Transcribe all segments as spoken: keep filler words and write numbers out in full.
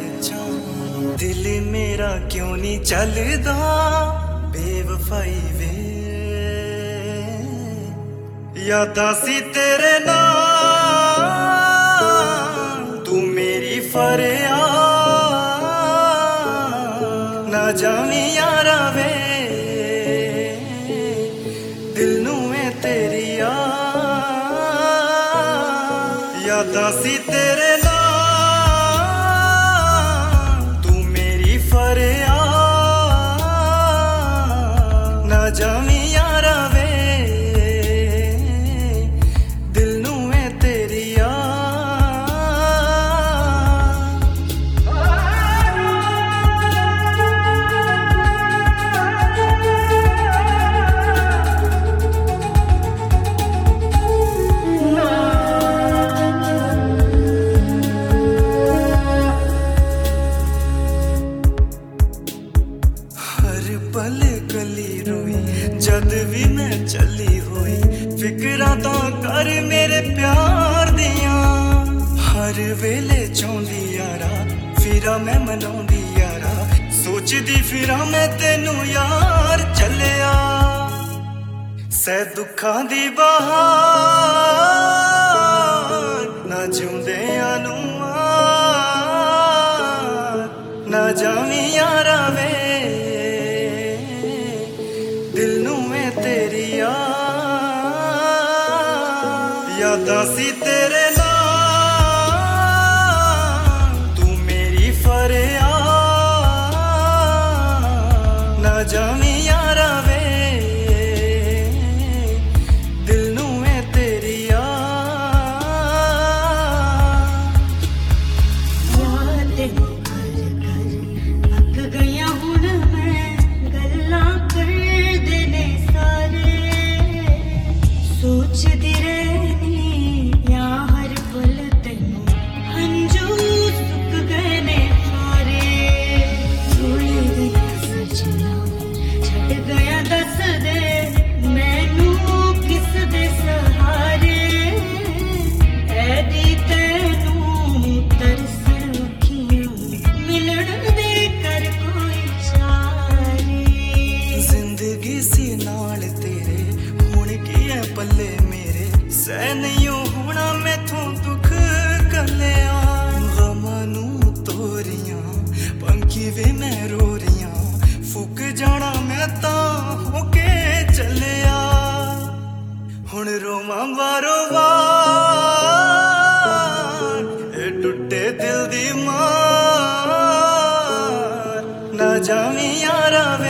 विचां दिल मेरा क्यों नहीं चलदा बेवफाई वे यादां सी तेरे नाल तू मेरी फरियाद ना जावी यारा वे दिल नूं है तेरी याद यादां सी तेरे नाल तू मेरी फरियाद ना जावी यारा वे दिल नूं है तेरी पल गली रोई जद भी मैं चली हुई फिक्रां तां कर मेरे प्यार दियां हर वेले चाहुंदी यारा फिरा मैं मनाउंदी यारा सोचदी फिरा मैं तेनू यार चलिया सै दुखां दी बहार ना जिउंदियां नूं ना जावी यारा वे दिल नूं है तेरी याद यादां सी तेरे नाल तू मेरी फरियाद ना जावी यारा वे दिल नूं है तेरी याद कर कर अक गया हुण मैं गल्लां कर सोचदी रहनी या हर पल तेनू हंजू सुक गए ने सारे भूल गया सजना छड़ गया दस दे मैनू किस दे सहारे ऐदी तेनू तरसन अखियां मिलण दे कर कोई चारे जिंदगी सी नाल तेरे पल्ले मेरे सह नहीं होना मैथों दुख कलिया गमां नूं तोरियां पंखी वे मैं रो रियां फुक जाना मैं तां होके चलिया हुण रोवां वारो वार ए टुटे दिल दी मार ना जावी यारा वे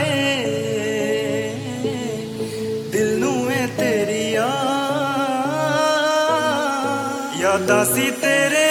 यादां सी तेरे